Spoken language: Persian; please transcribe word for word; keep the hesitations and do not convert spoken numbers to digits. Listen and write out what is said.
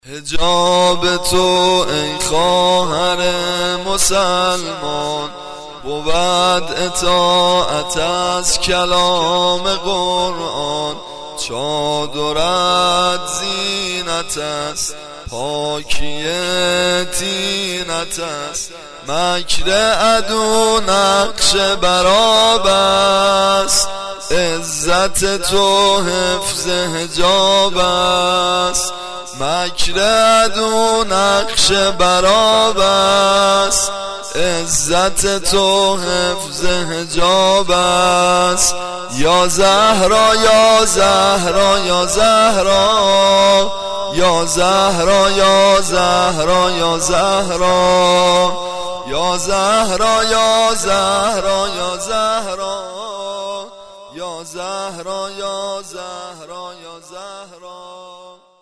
حجاب تو ای خواهر مسلمان بود اطاعت از کلام قرآن. چادرت زینت است، پاکی طینت است، مکر عدو نقش براب است. عزت تو حفظ حجاب است، مکر عدو نقش براب است. عزت تو حفظ حجاب است. یا زهرا یا زهرا یا زهرا یا زهرا یا زهرا یا زهرا یا زهرا یا زهرا یا زهرا یا زهرا یا زهرا